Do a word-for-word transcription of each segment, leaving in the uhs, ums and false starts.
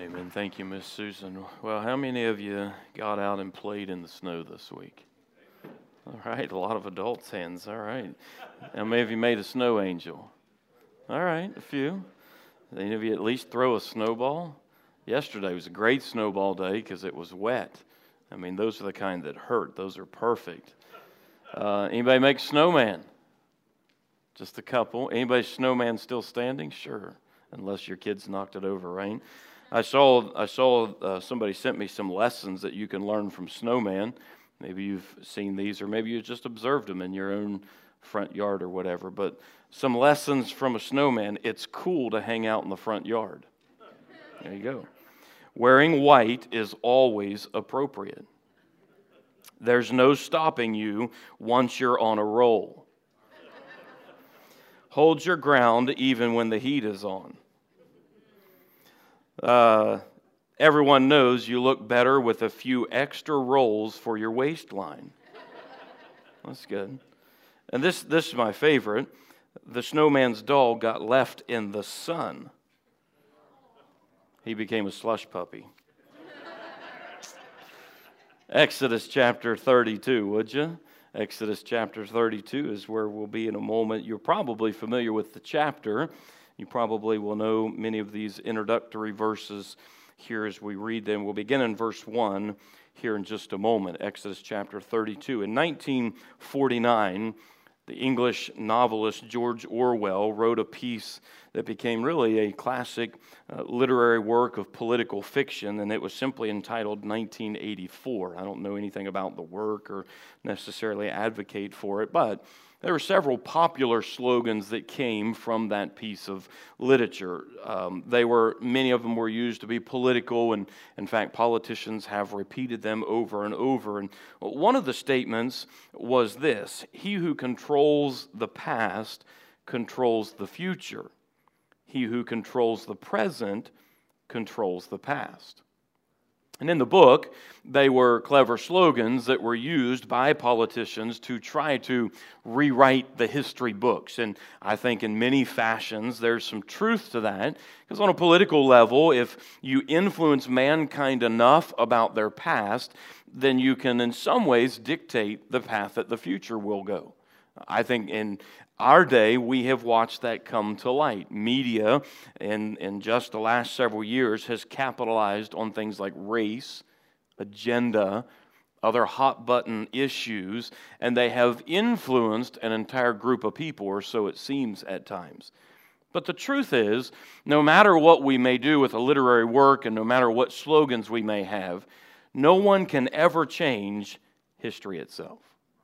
Amen. Thank you, Miss Susan. Well, how many of you got out and played in the snow this week? All right, a lot of adults' hands. All right. How many of you made a snow angel? All right, a few. Any of you at least throw a snowball? Yesterday was a great snowball day because it was wet. I mean, those are the kind that hurt. Those are perfect. Uh, anybody make snowman? Just a couple. Anybody snowman still standing? Sure, unless your kids knocked it over, right? I saw I saw uh, somebody sent me some lessons that you can learn from snowman. Maybe you've seen these, or maybe you just observed them in your own front yard or whatever. But some lessons from a snowman. It's cool to hang out in the front yard. There you go. Wearing white is always appropriate. There's no stopping you once you're on a roll. Hold your ground even when the heat is on. Uh, everyone knows you look better with a few extra rolls for your waistline. That's good. And this, this is my favorite. The snowman's dog got left in the sun. He became a slush puppy. Exodus chapter thirty-two, would you? Exodus chapter thirty-two is where we'll be in a moment. You're probably familiar with the chapter. You probably will know many of these introductory verses here as we read them. We'll begin in verse one here in just a moment. Exodus chapter thirty-two. In nineteen forty-nine, the English novelist George Orwell wrote a piece that became really a classic uh, literary work of political fiction, and it was simply entitled nineteen eighty-four. I don't know anything about the work or necessarily advocate for it, but there were several popular slogans that came from that piece of literature. Um, they were many of them were used to be political, and in fact, politicians have repeated them over and over. And one of the statements was this: "He who controls the past controls the future. He who controls the present controls the past." And in the book, they were clever slogans that were used by politicians to try to rewrite the history books. And I think in many fashions there's some truth to that, because on a political level, if you influence mankind enough about their past, then you can in some ways dictate the path that the future will go. I think in our day, we have watched that come to light. Media, in, in just the last several years, has capitalized on things like race, agenda, other hot-button issues, and they have influenced an entire group of people, or so it seems at times. But the truth is, no matter what we may do with a literary work, and no matter what slogans we may have, no one can ever change history itself.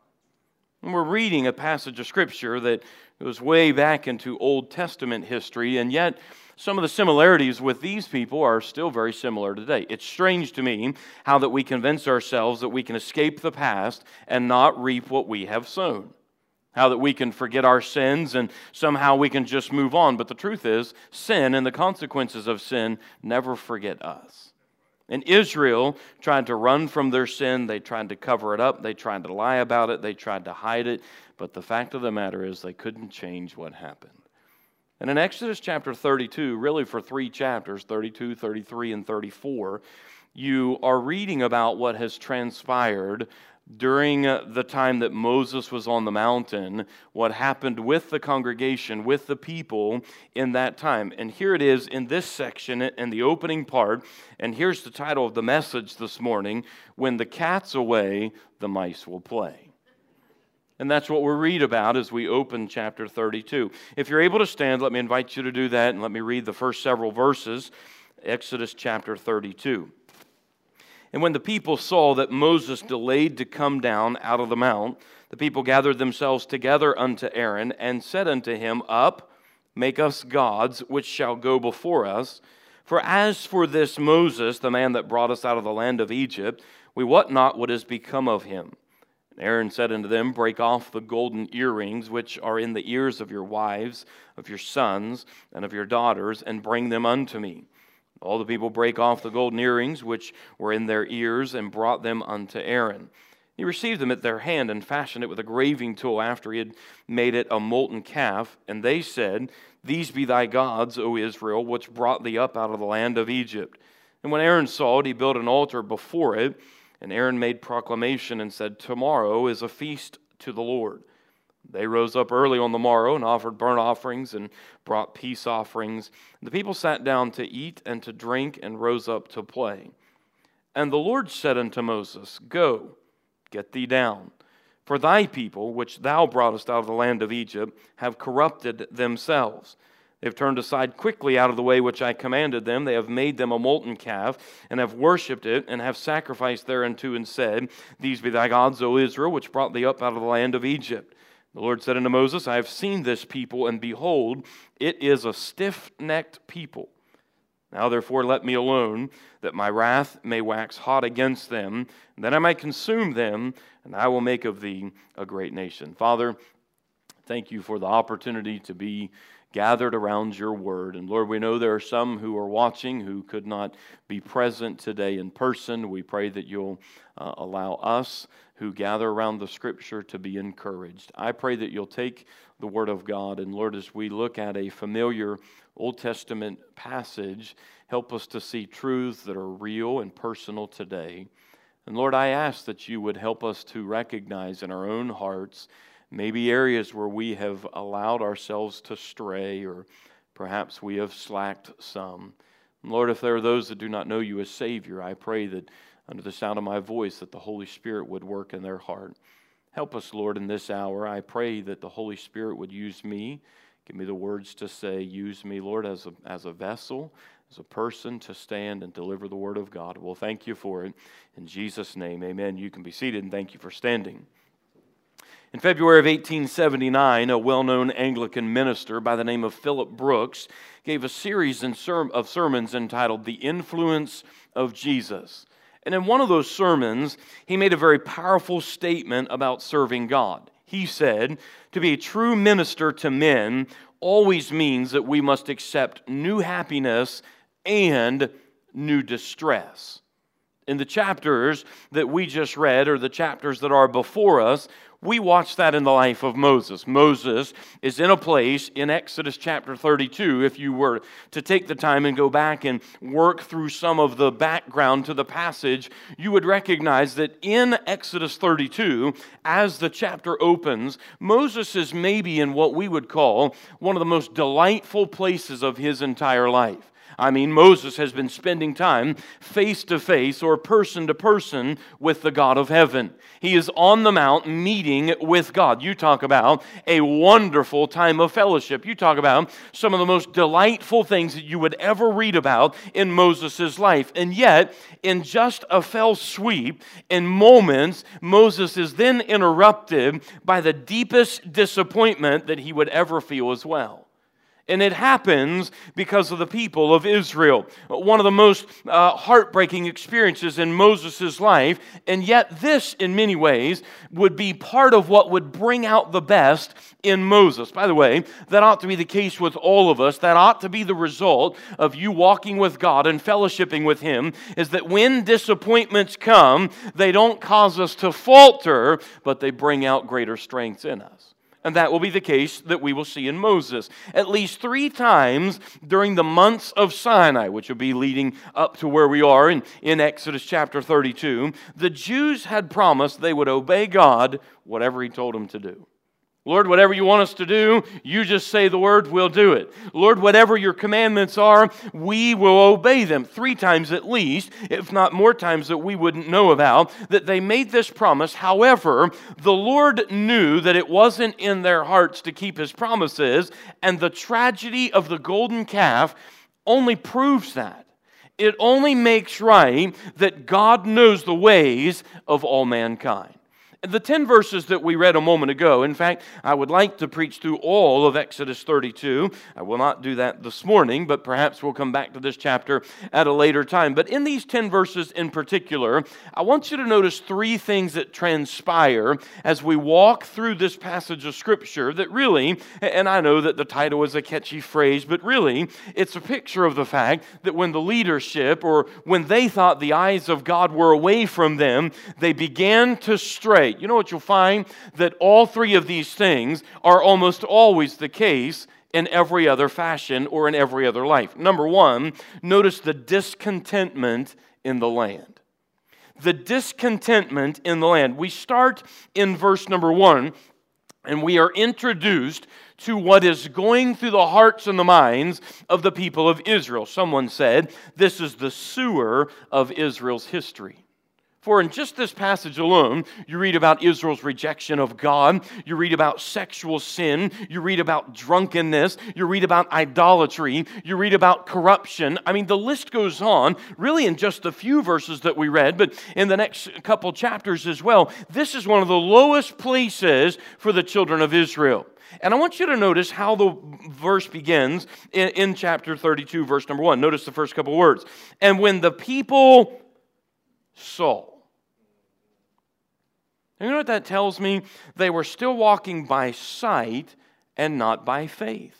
And we're reading a passage of Scripture that goes way back into Old Testament history, and yet some of the similarities with these people are still very similar today. It's strange to me how that we convince ourselves that we can escape the past and not reap what we have sown. How that we can forget our sins and somehow we can just move on. But the truth is, sin and the consequences of sin never forget us. And Israel tried to run from their sin. They tried to cover it up. They tried to lie about it. They tried to hide it. But the fact of the matter is they couldn't change what happened. And in Exodus chapter thirty-two, really for three chapters, thirty-two, thirty-three, and thirty-four, you are reading about what has transpired during the time that Moses was on the mountain, what happened with the congregation, with the people in that time. And here it is in this section, in the opening part, and here's the title of the message this morning: "When the cat's away, the mice will play." And that's what we'll read about as we open chapter thirty-two. If you're able to stand, let me invite you to do that, and let me read the first several verses, Exodus chapter thirty-two. "And when the people saw that Moses delayed to come down out of the mount, the people gathered themselves together unto Aaron, and said unto him, Up, make us gods, which shall go before us. For as for this Moses, the man that brought us out of the land of Egypt, we wot not what is become of him. And Aaron said unto them, Break off the golden earrings which are in the ears of your wives, of your sons, and of your daughters, and bring them unto me. All the people brake off the golden earrings which were in their ears, and brought them unto Aaron. He received them at their hand, and fashioned it with a graving tool after he had made it a molten calf. And they said, These be thy gods, O Israel, which brought thee up out of the land of Egypt. And when Aaron saw it, he built an altar before it. And Aaron made proclamation and said, "Tomorrow is a feast to the Lord." They rose up early on the morrow and offered burnt offerings and brought peace offerings. The people sat down to eat and to drink and rose up to play. And the Lord said unto Moses, "Go, get thee down. For thy people, which thou broughtest out of the land of Egypt, have corrupted themselves. They have turned aside quickly out of the way which I commanded them. They have made them a molten calf, and have worshipped it, and have sacrificed thereunto, and said, These be thy gods, O Israel, which brought thee up out of the land of Egypt. The Lord said unto Moses, I have seen this people, and behold, it is a stiff-necked people. Now therefore let me alone, that my wrath may wax hot against them, and that I might consume them, and I will make of thee a great nation." Father, thank you for the opportunity to be gathered around your word. And Lord, we know there are some who are watching who could not be present today in person. We pray that you'll uh, allow us who gather around the Scripture to be encouraged. I pray that you'll take the Word of God, and Lord, as we look at a familiar Old Testament passage, help us to see truths that are real and personal today. And Lord, I ask that you would help us to recognize in our own hearts maybe areas where we have allowed ourselves to stray, or perhaps we have slacked some. And Lord, if there are those that do not know you as Savior, I pray that under the sound of my voice that the Holy Spirit would work in their heart. Help us, Lord, in this hour. I pray that the Holy Spirit would use me. Give me the words to say. Use me, Lord, as a, as a vessel, as a person to stand and deliver the Word of God. Well, thank you for it. In Jesus' name, amen. You can be seated, and thank you for standing. In February of eighteen seventy-nine, a well-known Anglican minister by the name of Philip Brooks gave a series of sermons entitled The Influence of Jesus. And in one of those sermons, he made a very powerful statement about serving God. He said, "To be a true minister to men always means that we must accept new happiness and new distress." In the chapters that we just read, or the chapters that are before us, we watch that in the life of Moses. Moses is in a place in Exodus chapter thirty-two. If you were to take the time and go back and work through some of the background to the passage, you would recognize that in Exodus thirty-two, as the chapter opens, Moses is maybe in what we would call one of the most delightful places of his entire life. I mean, Moses has been spending time face to face or person to person with the God of heaven. He is on the mount meeting with God. You talk about a wonderful time of fellowship. You talk about some of the most delightful things that you would ever read about in Moses' life. And yet, in just a fell sweep, in moments, Moses is then interrupted by the deepest disappointment that he would ever feel as well. And it happens because of the people of Israel. One of the most uh, heartbreaking experiences in Moses' life, and yet this, in many ways, would be part of what would bring out the best in Moses. By the way, that ought to be the case with all of us. That ought to be the result of you walking with God and fellowshipping with Him, is that when disappointments come, they don't cause us to falter, but they bring out greater strengths in us. And that will be the case that we will see in Moses. At least three times during the months of Sinai, which will be leading up to where we are in, in Exodus chapter thirty-two, the Jews had promised they would obey God whatever He told them to do. Lord, whatever you want us to do, you just say the word, we'll do it. Lord, whatever your commandments are, we will obey them. Three times at least, if not more times that we wouldn't know about, that they made this promise. However, the Lord knew that it wasn't in their hearts to keep His promises, and the tragedy of the golden calf only proves that. It only makes right that God knows the ways of all mankind. The ten verses that we read a moment ago, in fact, I would like to preach through all of Exodus thirty-two. I will not do that this morning, but perhaps we'll come back to this chapter at a later time. But in these ten verses in particular, I want you to notice three things that transpire as we walk through this passage of Scripture that really, and I know that the title is a catchy phrase, but really, it's a picture of the fact that when the leadership, or when they thought the eyes of God were away from them, they began to stray. You know what you'll find? That all three of these things are almost always the case in every other fashion or in every other life. Number one, notice the discontentment in the land. The discontentment in the land. We start in verse number one, and we are introduced to what is going through the hearts and the minds of the people of Israel. Someone said, this is the sewer of Israel's history. For in just this passage alone, you read about Israel's rejection of God, you read about sexual sin, you read about drunkenness, you read about idolatry, you read about corruption. I mean, the list goes on, really in just a few verses that we read, but in the next couple chapters as well. This is one of the lowest places for the children of Israel. And I want you to notice how the verse begins in, in chapter thirty-two, verse number one. Notice the first couple words. And when the people saw. You know what that tells me? They were still walking by sight and not by faith.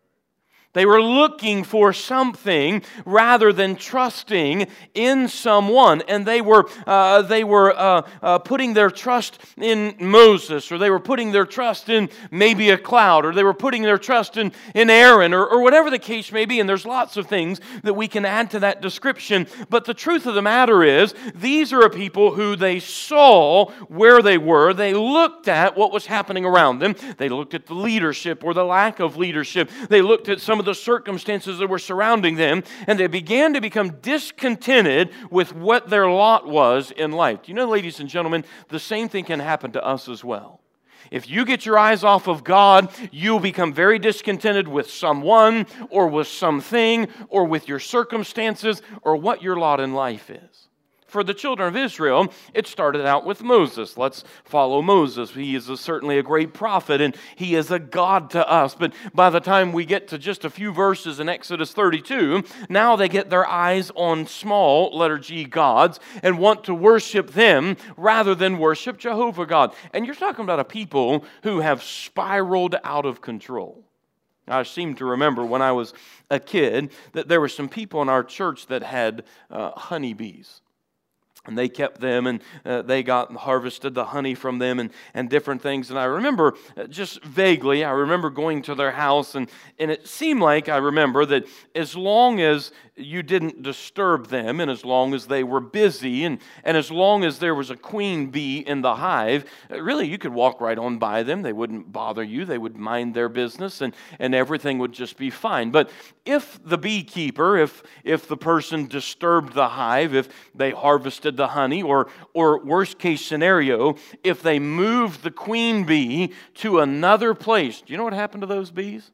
They were looking for something rather than trusting in someone. And they were uh, they were uh, uh, putting their trust in Moses, or they were putting their trust in maybe a cloud, or they were putting their trust in, in Aaron, or, or whatever the case may be. And there's lots of things that we can add to that description. But the truth of the matter is, these are a people who they saw where they were. They looked at what was happening around them. They looked at the leadership or the lack of leadership. They looked at some of the circumstances that were surrounding them, and they began to become discontented with what their lot was in life. Do you know, ladies and gentlemen, the same thing can happen to us as well. If you get your eyes off of God, you'll become very discontented with someone, or with something, or with your circumstances, or what your lot in life is. For the children of Israel, it started out with Moses. Let's follow Moses. He is a, certainly a great prophet, and he is a God to us. But by the time we get to just a few verses in Exodus thirty-two, now they get their eyes on small, letter G, gods, and want to worship them rather than worship Jehovah God. And you're talking about a people who have spiraled out of control. I seem to remember when I was a kid that there were some people in our church that had uh, honeybees. And they kept them, and uh, they got and harvested the honey from them and, and different things. And I remember, uh, just vaguely, I remember going to their house, and, and it seemed like I remember that as long as you didn't disturb them, and as long as they were busy, and, and as long as there was a queen bee in the hive, uh, really you could walk right on by them. They wouldn't bother you. They would mind their business, and, and everything would just be fine. But if the beekeeper, if, if the person disturbed the hive, if they harvested the honey, or or worst case scenario, if they moved the queen bee to another place, do you know what happened to those bees?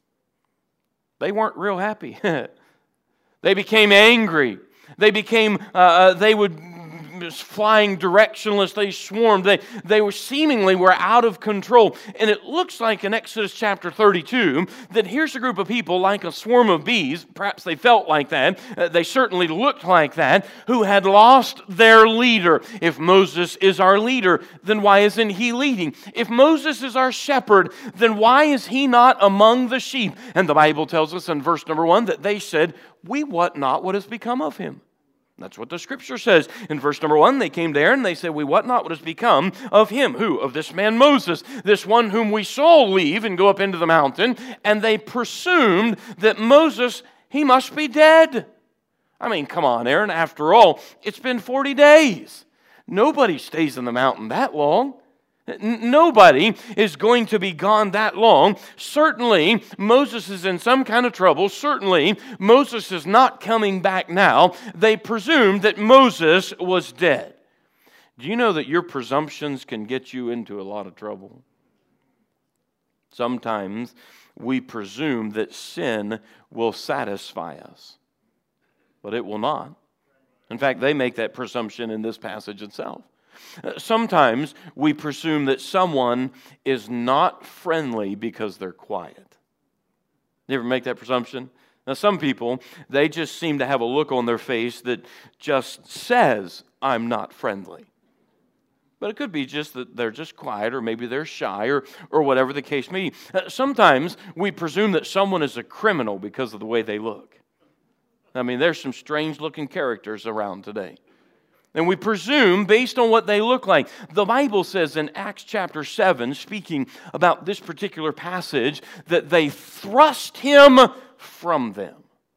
They weren't real happy. They became angry. They became, uh, they would flying directionless, they swarmed, they, they were seemingly were out of control. And it looks like in Exodus chapter thirty-two that here's a group of people like a swarm of bees, perhaps they felt like that, uh, they certainly looked like that, who had lost their leader. If Moses is our leader, then why isn't he leading? If Moses is our shepherd, then why is he not among the sheep? And the Bible tells us in verse number one that they said, we wot not what has become of him. That's what the scripture says. In verse number one, they came there and they said, we wot not what has become of him. Who? Of this man Moses, this one whom we saw leave and go up into the mountain. And they presumed that Moses, he must be dead. I mean, come on, Aaron. After all, it's been forty days. Nobody stays in the mountain that long. Nobody is going to be gone that long. Certainly, Moses is in some kind of trouble. Certainly, Moses is not coming back now. They presumed that Moses was dead. Do you know that your presumptions can get you into a lot of trouble? Sometimes we presume that sin will satisfy us, but it will not. In fact, they make that presumption in this passage itself. Sometimes we presume that someone is not friendly because they're quiet. You ever make that presumption? Now, some people, they just seem to have a look on their face that just says, I'm not friendly. But it could be just that they're just quiet, or maybe they're shy, or, or whatever the case may be. Sometimes we presume that someone is a criminal because of the way they look. I mean, there's some strange-looking characters around today. And we presume, based on what they look like, the Bible says in Acts chapter seven, speaking about this particular passage, that they thrust him from them.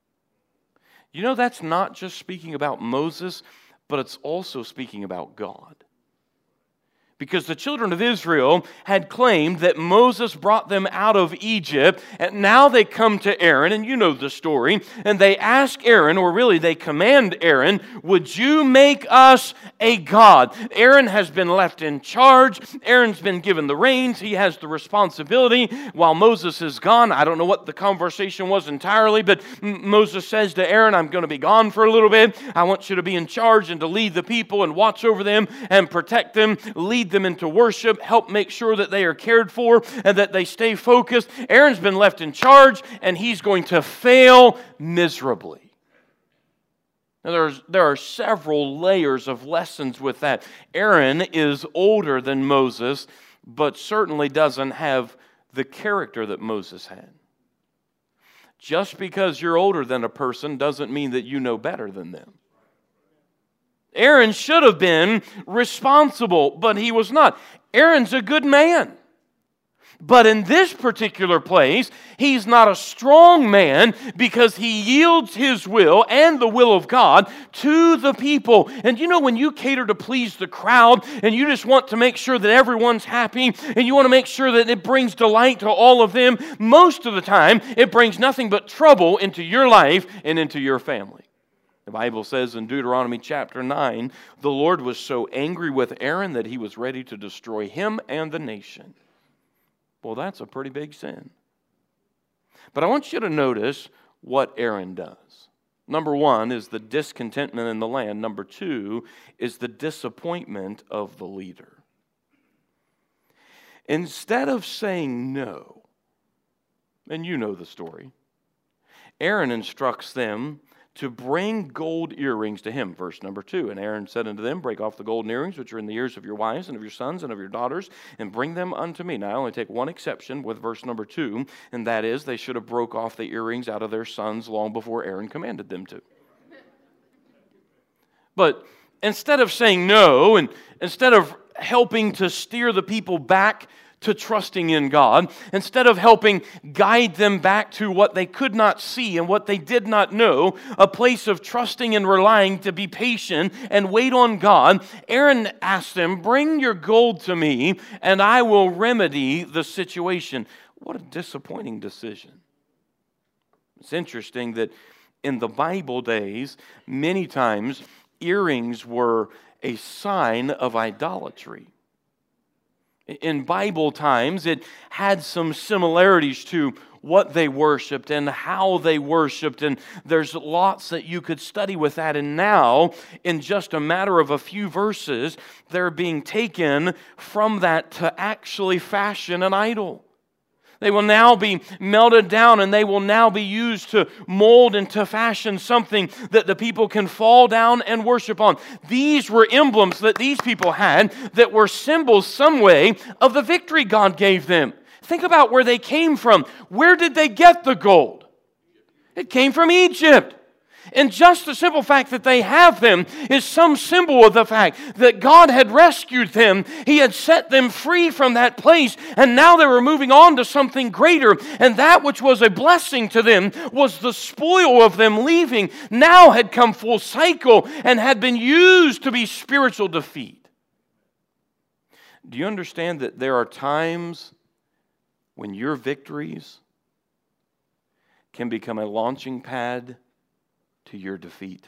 You know, that's not just speaking about Moses, but it's also speaking about God. Because the children of Israel had claimed that Moses brought them out of Egypt, and now they come to Aaron, and you know the story, and they ask Aaron, or really they command Aaron, would you make us a god? Aaron has been left in charge. Aaron's been given the reins. He has the responsibility while Moses is gone. I don't know what the conversation was entirely, but Moses says to Aaron, I'm going to be gone for a little bit. I want you to be in charge and to lead the people and watch over them and protect them, lead them into worship, help make sure that they are cared for and that they stay focused. Aaron's been left in charge, and he's going to fail miserably. Now, there's, there are several layers of lessons with that. Aaron is older than Moses, but certainly doesn't have the character that Moses had. Just because you're older than a person doesn't mean that you know better than them. Aaron should have been responsible, but he was not. Aaron's a good man. But in this particular place, he's not a strong man because he yields his will and the will of God to the people. And you know, when you cater to please the crowd and you just want to make sure that everyone's happy and you want to make sure that it brings delight to all of them, most of the time it brings nothing but trouble into your life and into your family. The Bible says in Deuteronomy chapter nine, the Lord was so angry with Aaron that he was ready to destroy him and the nation. Well, that's a pretty big sin. But I want you to notice what Aaron does. Number one is the discontentment in the land. Number two is the disappointment of the leader. Instead of saying no, and you know the story, Aaron instructs them to bring gold earrings to him. Verse number two, and Aaron said unto them, break off the golden earrings which are in the ears of your wives and of your sons and of your daughters, and bring them unto me. Now I only take one exception with verse number two, and that is they should have broke off the earrings out of their sons long before Aaron commanded them to. But instead of saying no, and instead of helping to steer the people back to trusting in God, instead of helping guide them back to what they could not see and what they did not know, a place of trusting and relying to be patient and wait on God, Aaron asked them, bring your gold to me and I will remedy the situation. What a disappointing decision. It's interesting that in the Bible days, many times earrings were a sign of idolatry. In Bible times, it had some similarities to what they worshiped and how they worshiped, and there's lots that you could study with that. And now, in just a matter of a few verses, they're being taken from that to actually fashion an idol. They will now be melted down, and they will now be used to mold and to fashion something that the people can fall down and worship on. These were emblems that these people had that were symbols some way of the victory God gave them. Think about where they came from. Where did they get the gold? It came from Egypt. And just the simple fact that they have them is some symbol of the fact that God had rescued them. He had set them free from that place, and now they were moving on to something greater. And that which was a blessing to them was the spoil of them leaving, now had come full cycle and had been used to be spiritual defeat. Do you understand that there are times when your victories can become a launching pad to your defeat?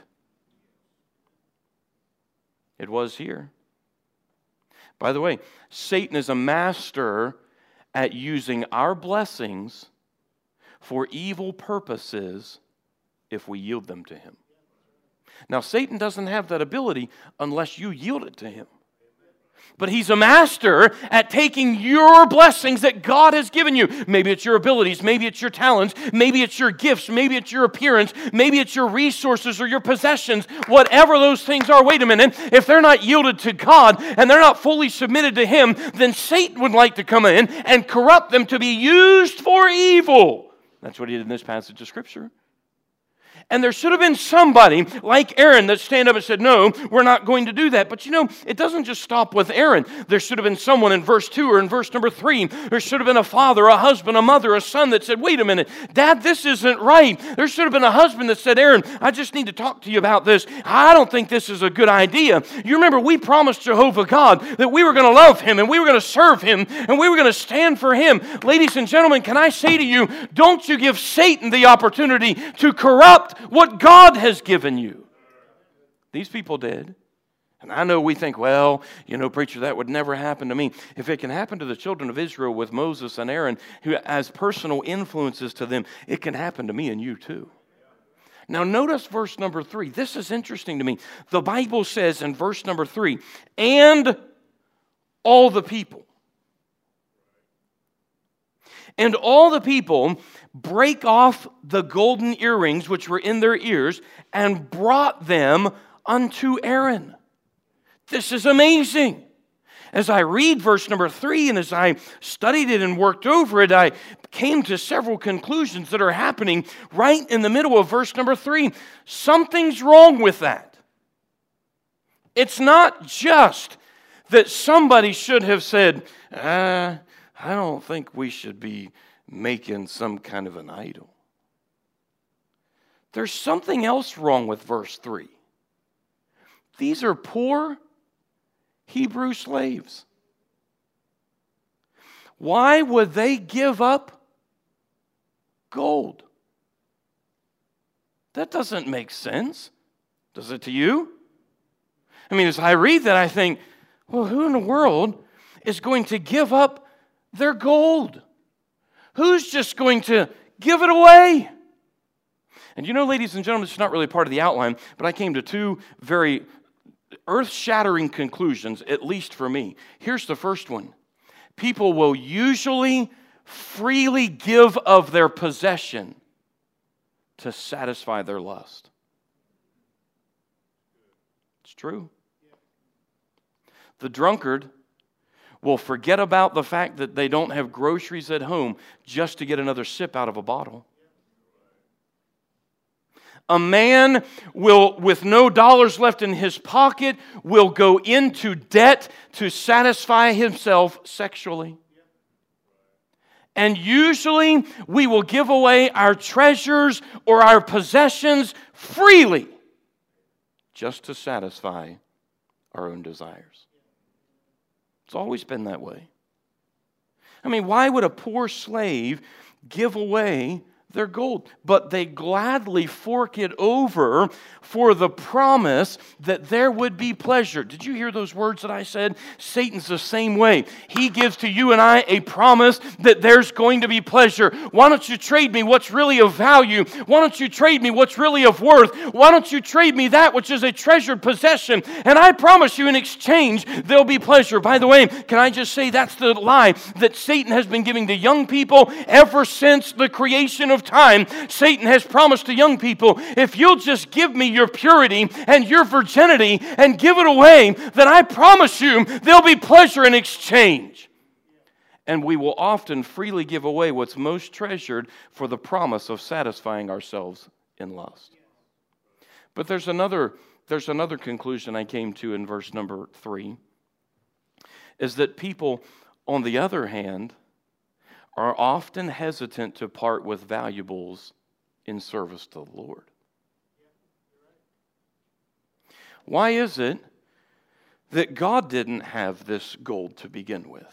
It was here. By the way, Satan is a master at using our blessings for evil purposes if we yield them to him. Now, Satan doesn't have that ability unless you yield it to him. But he's a master at taking your blessings that God has given you. Maybe it's your abilities, maybe it's your talents, maybe it's your gifts, maybe it's your appearance, maybe it's your resources or your possessions, whatever those things are. Wait a minute, if they're not yielded to God and they're not fully submitted to him, then Satan would like to come in and corrupt them to be used for evil. That's what he did in this passage of Scripture. And there should have been somebody like Aaron that stand up and said, no, we're not going to do that. But you know, it doesn't just stop with Aaron. There should have been someone in verse two or in verse number three. There should have been a father, a husband, a mother, a son that said, wait a minute, Dad, this isn't right. There should have been a husband that said, Aaron, I just need to talk to you about this. I don't think this is a good idea. You remember, we promised Jehovah God that we were going to love Him and we were going to serve Him and we were going to stand for Him. Ladies and gentlemen, can I say to you, don't you give Satan the opportunity to corrupt what God has given you. These people did. And I know we think, well, you know, preacher, that would never happen to me. If it can happen to the children of Israel with Moses and Aaron, who as personal influences to them, it can happen to me and you too. Now notice verse number three. This is interesting to me. The Bible says in verse number three, and all the people. And all the people break off the golden earrings which were in their ears and brought them unto Aaron. This is amazing. As I read verse number three and as I studied it and worked over it, I came to several conclusions that are happening right in the middle of verse number three. Something's wrong with that. It's not just that somebody should have said, ah, I don't think we should be making some kind of an idol. There's something else wrong with verse three. These are poor Hebrew slaves. Why would they give up gold? That doesn't make sense. Does it to you? I mean, as I read that, I think, well, who in the world is going to give up their gold? Who's just going to give it away? And you know, ladies and gentlemen, it's not really part of the outline, but I came to two very earth-shattering conclusions, at least for me. Here's the first one. People will usually freely give of their possession to satisfy their lust. It's true. The drunkard will forget about the fact that they don't have groceries at home just to get another sip out of a bottle. A man will, with no dollars left in his pocket, will go into debt to satisfy himself sexually. And usually we will give away our treasures or our possessions freely just to satisfy our own desires. It's always been that way. I mean, why would a poor slave give away their gold? But they gladly fork it over for the promise that there would be pleasure. Did you hear those words that I said? Satan's the same way. He gives to you and I a promise that there's going to be pleasure. Why don't you trade me what's really of value? Why don't you trade me what's really of worth? Why don't you trade me that which is a treasured possession? And I promise you in exchange, there'll be pleasure. By the way, can I just say that's the lie that Satan has been giving to young people ever since the creation of time. Satan has promised to young people, if you'll just give me your purity and your virginity and give it away, then I promise you there'll be pleasure in exchange. And we will often freely give away what's most treasured for the promise of satisfying ourselves in lust. But there's another, there's another conclusion I came to in verse number three, is that people, on the other hand, are often hesitant to part with valuables in service to the Lord. Why is it that God didn't have this gold to begin with?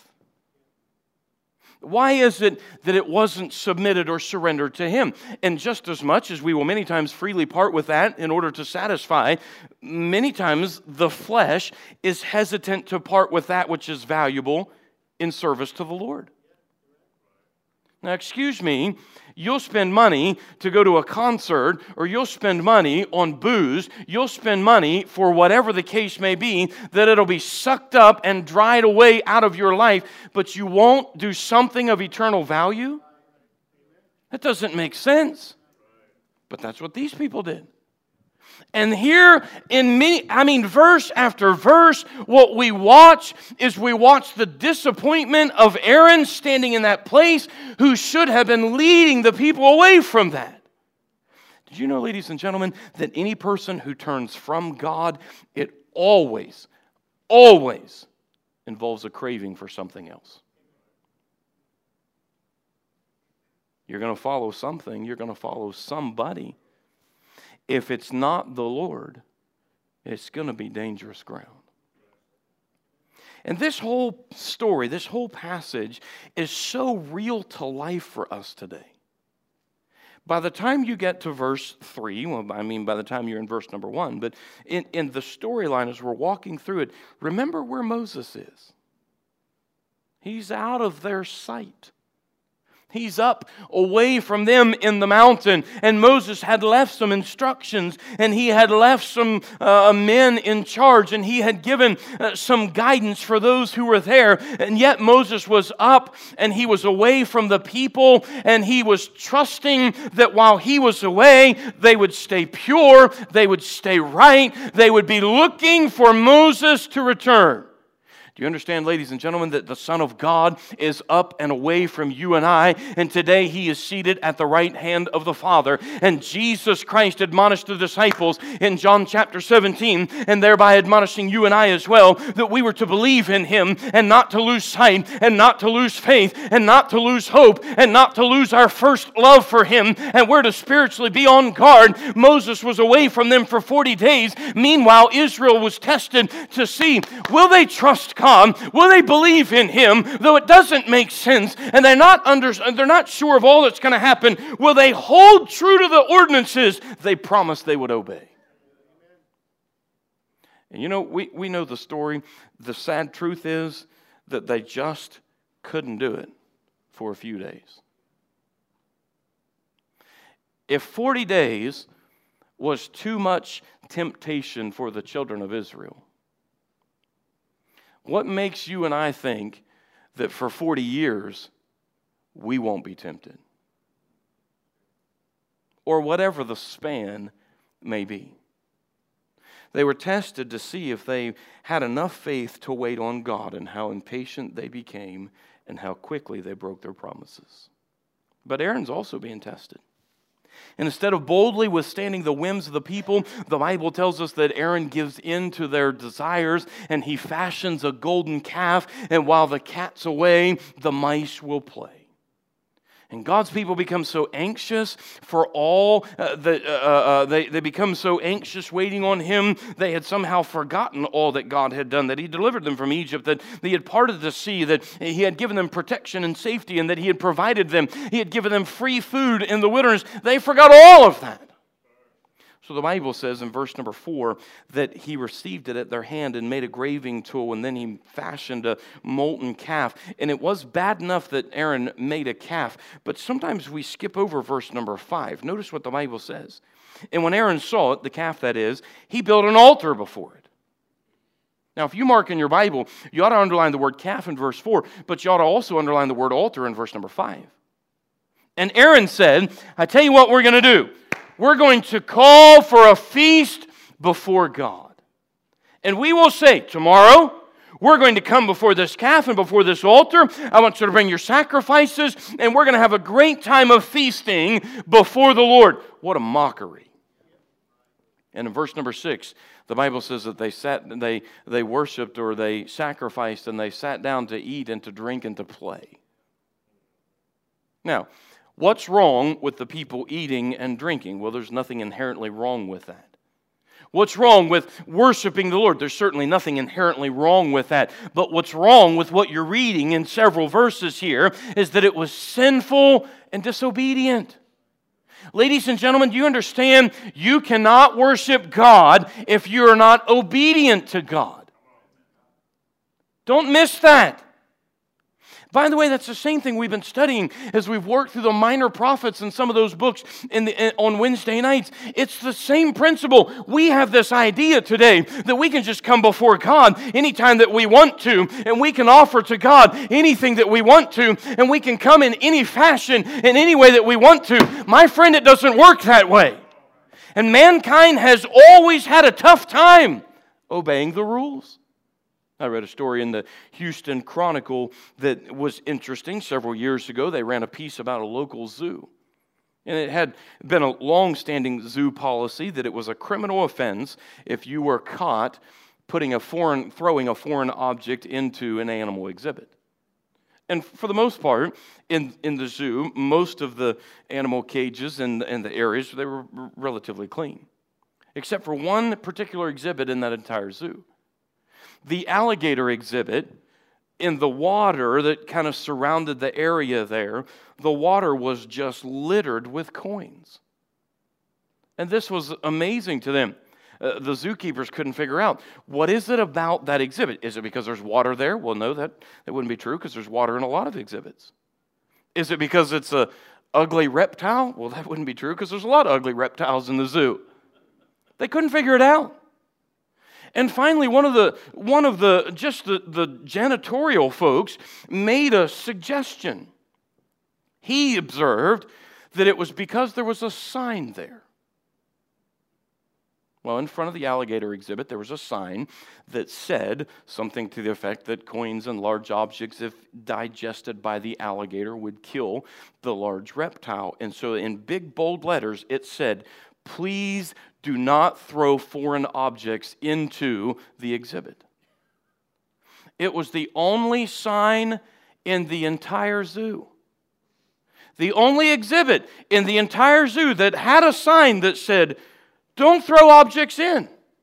Why is it that it wasn't submitted or surrendered to Him? And just as much as we will many times freely part with that in order to satisfy, many times the flesh is hesitant to part with that which is valuable in service to the Lord. Now, excuse me, you'll spend money to go to a concert, or you'll spend money on booze, you'll spend money for whatever the case may be, that it'll be sucked up and dried away out of your life, but you won't do something of eternal value? That doesn't make sense. But that's what these people did. And here in many, I mean, verse after verse, what we watch is we watch the disappointment of Aaron standing in that place who should have been leading the people away from that. Did you know, ladies and gentlemen, that any person who turns from God, it always, always involves a craving for something else? You're going to follow something. You're going to follow somebody. If it's not the Lord, it's going to be dangerous ground. And this whole story, this whole passage is so real to life for us today. By the time you get to verse three, well, I mean by the time you're in verse number one, but in, in the storyline as we're walking through it, remember where Moses is. He's out of their sight. He's up away from them in the mountain, and Moses had left some instructions, and he had left some uh, men in charge, and he had given uh, some guidance for those who were there, and yet Moses was up, and he was away from the people, and he was trusting that while he was away, they would stay pure, they would stay right, they would be looking for Moses to return. Do you understand, ladies and gentlemen, that the Son of God is up and away from you and I, and today He is seated at the right hand of the Father, and Jesus Christ admonished the disciples in John chapter seventeen, and thereby admonishing you and I as well, that we were to believe in Him, and not to lose sight, and not to lose faith, and not to lose hope, and not to lose our first love for Him, and we're to spiritually be on guard. Moses was away from them for forty days. Meanwhile, Israel was tested to see, will they trust God? Will they believe in Him, though it doesn't make sense, and they're not under, they're not sure of all that's going to happen? Will they hold true to the ordinances they promised they would obey? And you know, we, we know the story. The sad truth is that they just couldn't do it for a few days. If forty days was too much temptation for the children of Israel, what makes you and I think that for forty years we won't be tempted? Or whatever the span may be. They were tested to see if they had enough faith to wait on God, and how impatient they became and how quickly they broke their promises. But Aaron's also being tested. And instead of boldly withstanding the whims of the people, the Bible tells us that Aaron gives in to their desires, and he fashions a golden calf, and while the cat's away, the mice will play. And God's people become so anxious for all, uh, the, uh, uh, they, they become so anxious waiting on Him, they had somehow forgotten all that God had done, that He delivered them from Egypt, that He had parted the sea, that He had given them protection and safety, and that He had provided them. He had given them free food in the wilderness. They forgot all of that. So the Bible says in verse number four that he received it at their hand and made a graving tool, and then he fashioned a molten calf. And it was bad enough that Aaron made a calf, but sometimes we skip over verse number five. Notice what the Bible says. And when Aaron saw it, the calf that is, he built an altar before it. Now, if you mark in your Bible, you ought to underline the word calf in verse four, but you ought to also underline the word altar in verse number five. And Aaron said, I tell you what we're going to do. We're going to call for a feast before God. And we will say, tomorrow, we're going to come before this calf and before this altar. I want you to bring your sacrifices, and we're going to have a great time of feasting before the Lord. What a mockery. And in verse number six, the Bible says that they sat, they, they worshiped, or they sacrificed, and they sat down to eat and to drink and to play. Now, what's wrong with the people eating and drinking? Well, there's nothing inherently wrong with that. What's wrong with worshiping the Lord? There's certainly nothing inherently wrong with that. But what's wrong with what you're reading in several verses here is that it was sinful and disobedient. Ladies and gentlemen, do you understand? You cannot worship God if you're not obedient to God. Don't miss that. By the way, that's the same thing we've been studying as we've worked through the minor prophets and some of those books in the, in, on Wednesday nights. It's the same principle. We have this idea today that we can just come before God anytime that we want to, and we can offer to God anything that we want to, and we can come in any fashion, in any way that we want to. My friend, it doesn't work that way. And mankind has always had a tough time obeying the rules. I read a story in the Houston Chronicle that was interesting. Several years ago, they ran a piece about a local zoo. And it had been a long-standing zoo policy that it was a criminal offense if you were caught putting a foreign, throwing a foreign object into an animal exhibit. And for the most part, in, in the zoo, most of the animal cages and, and the areas, they were relatively clean, except for one particular exhibit in that entire zoo. The alligator exhibit, in the water that kind of surrounded the area there, the water was just littered with coins. And this was amazing to them. Uh, the zookeepers couldn't figure out, what is it about that exhibit? Is it because there's water there? Well, no, that, that wouldn't be true because there's water in a lot of exhibits. Is it because it's a ugly reptile? Well, that wouldn't be true because there's a lot of ugly reptiles in the zoo. They couldn't figure it out. And finally, one of the, one of the just the, the janitorial folks made a suggestion. He observed that it was because there was a sign there. Well, in front of the alligator exhibit, there was a sign that said something to the effect that coins and large objects, if digested by the alligator, would kill the large reptile. And so in big, bold letters, it said, please do not throw foreign objects into the exhibit. It was the only sign in the entire zoo. The only exhibit in the entire zoo that had a sign that said, don't throw objects in.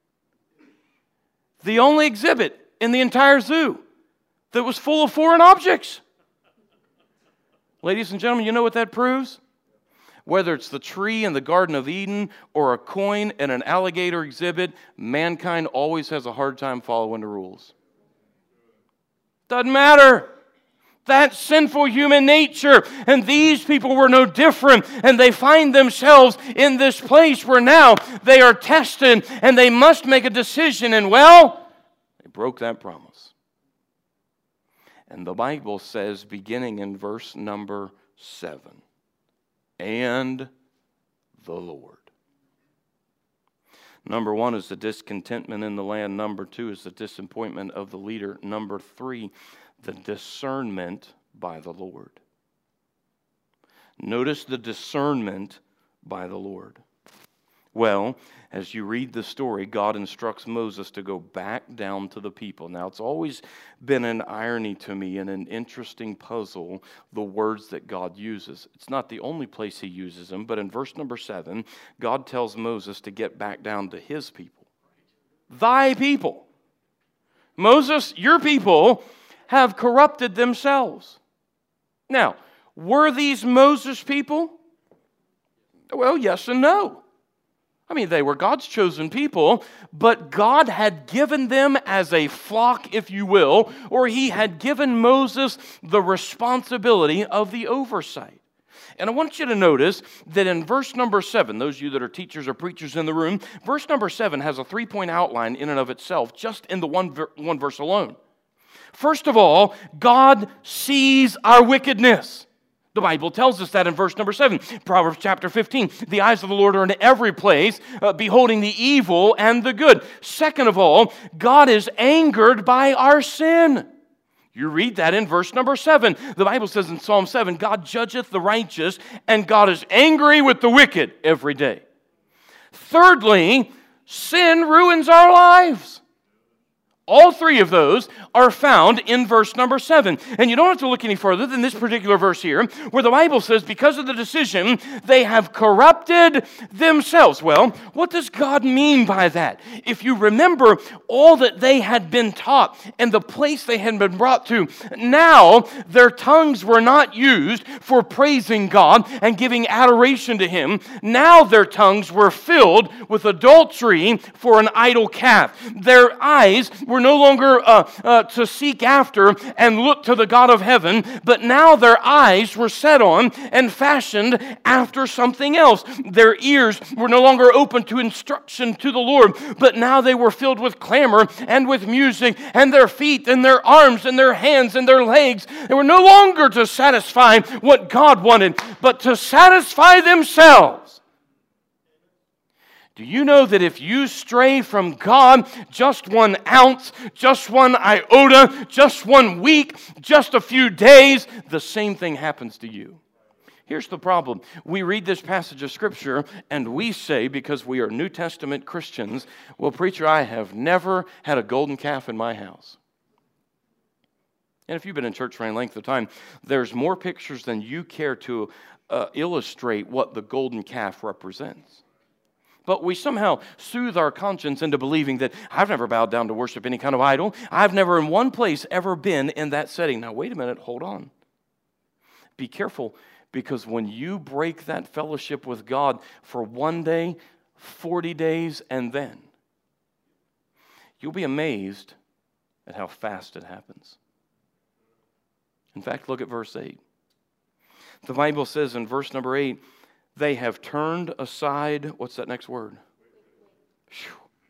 The only exhibit in the entire zoo that was full of foreign objects. Ladies and gentlemen, you know what that proves? Whether it's the tree in the Garden of Eden or a coin in an alligator exhibit, mankind always has a hard time following the rules. Doesn't matter. That's sinful human nature. And these people were no different. And they find themselves in this place where now they are tested and they must make a decision. And well, they broke that promise. And the Bible says, beginning in verse number seven, and the Lord. Number one is the discontentment in the land. Number two is the disappointment of the leader. Number three, the discernment by the Lord. Notice the discernment by the Lord. Well, as you read the story, God instructs Moses to go back down to the people. Now, it's always been an irony to me and an interesting puzzle, the words that God uses. It's not the only place he uses them, but in verse number seven, God tells Moses to get back down to his people. Thy people. Moses, your people have corrupted themselves. Now, were these Moses' people? Well, yes and no. I mean, they were God's chosen people, but God had given them as a flock, if you will, or he had given Moses the responsibility of the oversight. And I want you to notice that in verse number seven, those of you that are teachers or preachers in the room, verse number seven has a three-point outline in and of itself, just in the one, one verse alone. First of all, God sees our wickedness. The Bible tells us that in verse number seven. Proverbs chapter fifteen, the eyes of the Lord are in every place, uh, beholding the evil and the good. Second of all, God is angered by our sin. You read that in verse number seven. The Bible says in Psalm seven, God judgeth the righteous, and God is angry with the wicked every day. Thirdly, sin ruins our lives. All three of those are found in verse number seven. And you don't have to look any further than this particular verse here, where the Bible says, because of the decision, they have corrupted themselves. Well, what does God mean by that? If you remember all that they had been taught and the place they had been brought to, now their tongues were not used for praising God and giving adoration to Him. Now their tongues were filled with adultery for an idol calf. Their eyes were no longer uh, uh, to seek after and look to the God of heaven, but now their eyes were set on and fashioned after something else. Their ears were no longer open to instruction to the Lord, but now they were filled with clamor and with music, and their feet and their arms and their hands and their legs, they were no longer to satisfy what God wanted, but to satisfy themselves. Do you know that if you stray from God just one ounce, just one iota, just one week, just a few days, the same thing happens to you? Here's the problem. We read this passage of Scripture and we say, because we are New Testament Christians, well, preacher, I have never had a golden calf in my house. And if you've been in church for any length of time, there's more pictures than you care to uh, illustrate what the golden calf represents. But we somehow soothe our conscience into believing that I've never bowed down to worship any kind of idol. I've never in one place ever been in that setting. Now, wait a minute, hold on. Be careful. Because when you break that fellowship with God for one day, forty days, and then, you'll be amazed at how fast it happens. In fact, look at verse eight. The Bible says in verse number eight, they have turned aside, what's that next word? Whew.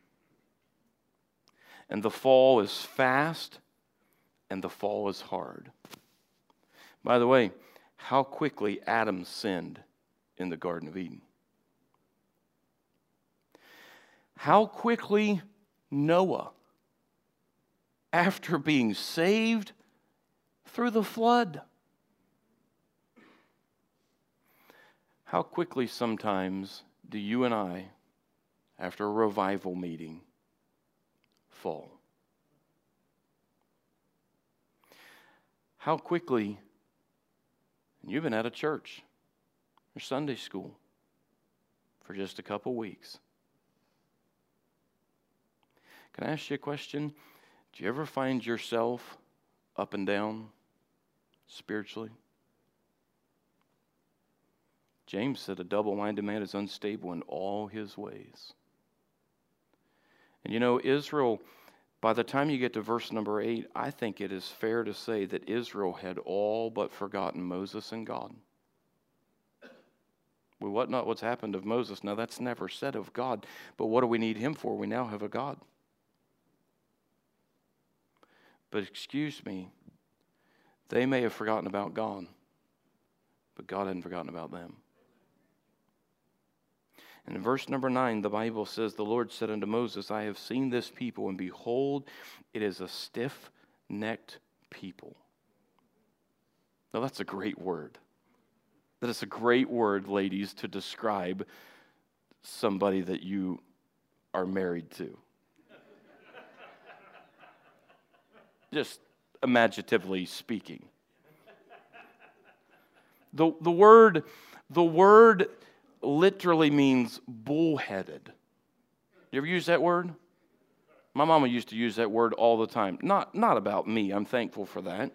And the fall is fast, and the fall is hard. By the way, how quickly Adam sinned in the Garden of Eden. How quickly Noah, after being saved through the flood, how quickly sometimes do you and I, after a revival meeting, fall? How quickly you've been out of church or Sunday school for just a couple weeks. Can I ask you a question? Do you ever find yourself up and down spiritually? James said a double-minded man is unstable in all his ways. And you know, Israel, by the time you get to verse number eight, I think it is fair to say that Israel had all but forgotten Moses and God. Well, what not what's happened of Moses? Now, that's never said of God. But what do we need him for? We now have a God. But excuse me, they may have forgotten about God, but God hadn't forgotten about them. And in verse number nine, the Bible says, the Lord said unto Moses, I have seen this people, and behold, it is a stiff-necked people. Now, that's a great word. That is a great word, ladies, to describe somebody that you are married to. Just imaginatively speaking. The, the word, the word literally means bullheaded. You ever use that word? My mama used to use that word all the time. Not, not about me, I'm thankful for that.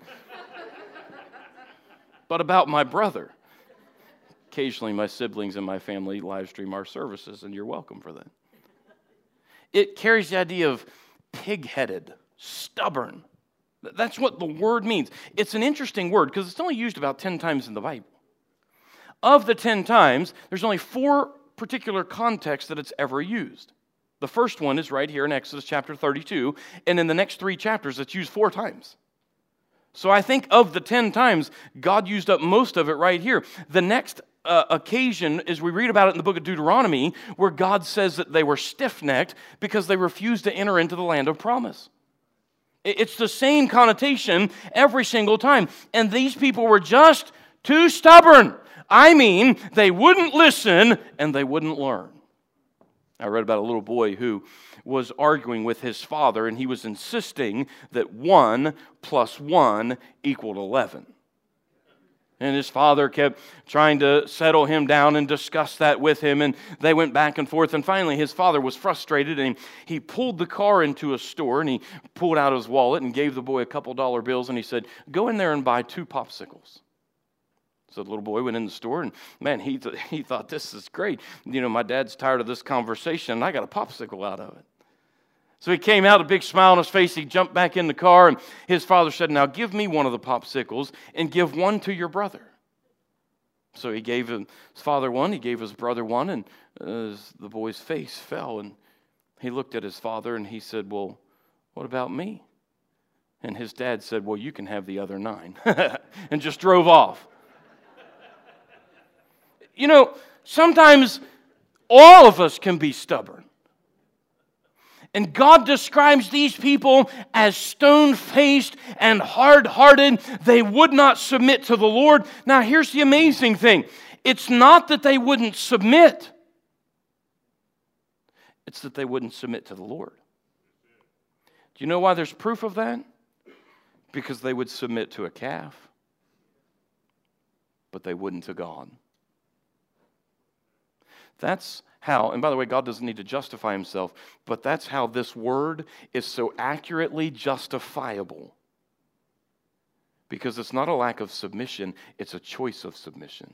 But about my brother. Occasionally my siblings and my family live stream our services, and you're welcome for that. It carries the idea of pig-headed, stubborn. That's what the word means. It's an interesting word because it's only used about ten times in the Bible. Of the ten times, there's only four particular contexts that it's ever used. The first one is right here in Exodus chapter thirty-two, and in the next three chapters, it's used four times. So I think of the ten times, God used up most of it right here. The next uh, occasion is we read about it in the book of Deuteronomy, where God says that they were stiff-necked because they refused to enter into the land of promise. It's the same connotation every single time. And these people were just too stubborn. I mean, they wouldn't listen and they wouldn't learn. I read about a little boy who was arguing with his father, and he was insisting that one plus one equaled eleven. And his father kept trying to settle him down and discuss that with him, and they went back and forth. And finally, his father was frustrated, and he pulled the car into a store, and he pulled out his wallet and gave the boy a couple dollar bills, and he said, go in there and buy two popsicles. So the little boy went in the store, and man, he, th- he thought, this is great. You know, my dad's tired of this conversation, and I got a popsicle out of it. So he came out, a big smile on his face. He jumped back in the car, and his father said, now give me one of the popsicles and give one to your brother. So he gave his father one, he gave his brother one, and uh, the boy's face fell, and he looked at his father, and he said, well, what about me? And his dad said, well, you can have the other nine, and just drove off. You know, sometimes all of us can be stubborn. And God describes these people as stone-faced and hard-hearted. They would not submit to the Lord. Now, here's the amazing thing. It's not that they wouldn't submit. It's that they wouldn't submit to the Lord. Do you know why there's proof of that? Because they would submit to a calf, but they wouldn't to God. That's how, and by the way, God doesn't need to justify himself, but that's how this word is so accurately justifiable. Because it's not a lack of submission, it's a choice of submission.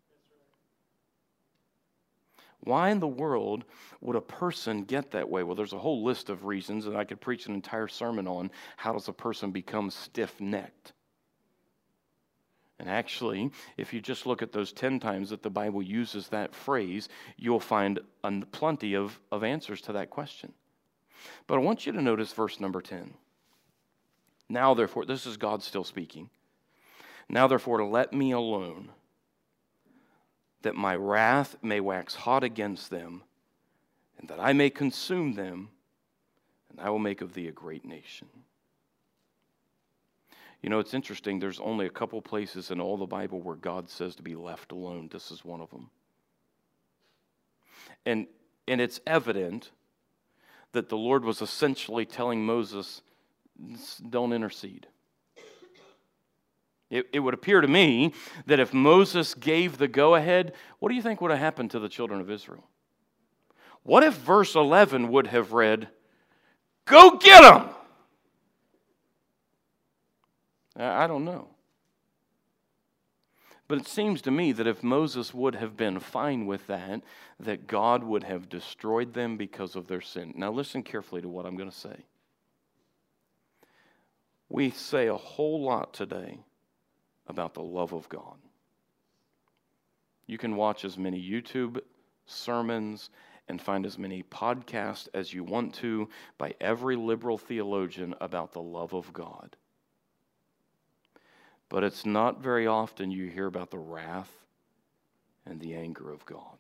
Why in the world would a person get that way? Well, there's a whole list of reasons, and I could preach an entire sermon on how does a person become stiff-necked. And actually, if you just look at those ten times that the Bible uses that phrase, you'll find plenty of, of answers to that question. But I want you to notice verse number ten. Now, therefore, this is God still speaking. Now, therefore, let me alone, that my wrath may wax hot against them, and that I may consume them, and I will make of thee a great nation. You know, it's interesting, there's only a couple places in all the Bible where God says to be left alone. This is one of them. And, and it's evident that the Lord was essentially telling Moses, don't intercede. It, it would appear to me that if Moses gave the go-ahead, what do you think would have happened to the children of Israel? What if verse eleven would have read, go get them? I don't know. But it seems to me that if Moses would have been fine with that, that God would have destroyed them because of their sin. Now listen carefully to what I'm going to say. We say a whole lot today about the love of God. You can watch as many YouTube sermons and find as many podcasts as you want to by every liberal theologian about the love of God. But it's not very often you hear about the wrath and the anger of God.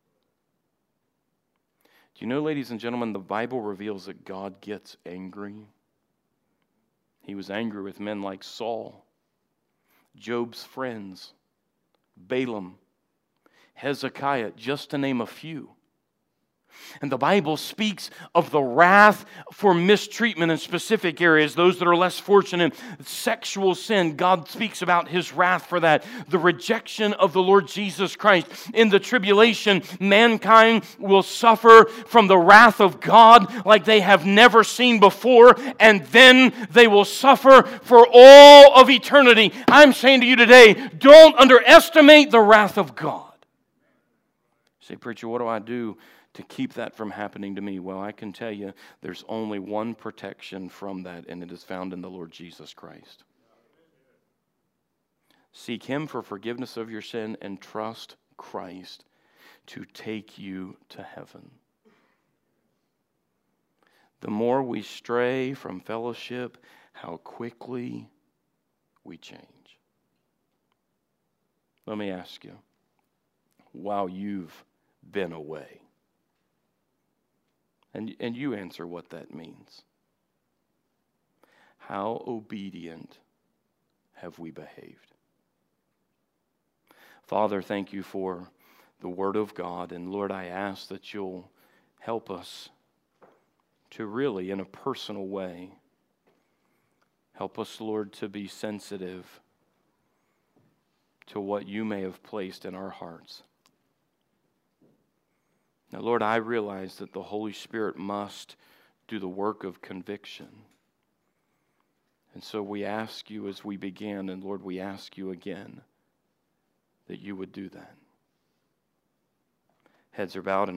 Do you know, ladies and gentlemen, the Bible reveals that God gets angry. He was angry with men like Saul, Job's friends, Balaam, Hezekiah, just to name a few. And the Bible speaks of the wrath for mistreatment in specific areas, those that are less fortunate. Sexual sin, God speaks about his wrath for that. The rejection of the Lord Jesus Christ. In the tribulation, mankind will suffer from the wrath of God like they have never seen before, and then they will suffer for all of eternity. I'm saying to you today, don't underestimate the wrath of God. You say, preacher, what do I do to keep that from happening to me? Well, I can tell you there's only one protection from that, and it is found in the Lord Jesus Christ. Seek him for forgiveness of your sin and trust Christ to take you to heaven. The more we stray from fellowship, how quickly we change. Let me ask you, while you've been away, And, and you answer what that means. How obedient have we behaved? Father, thank you for the Word of God. And Lord, I ask that you'll help us to really, in a personal way, help us, Lord, to be sensitive to what you may have placed in our hearts. Now, Lord, I realize that the Holy Spirit must do the work of conviction. And so we ask you as we begin, and Lord, we ask you again that you would do that. Heads are bowed and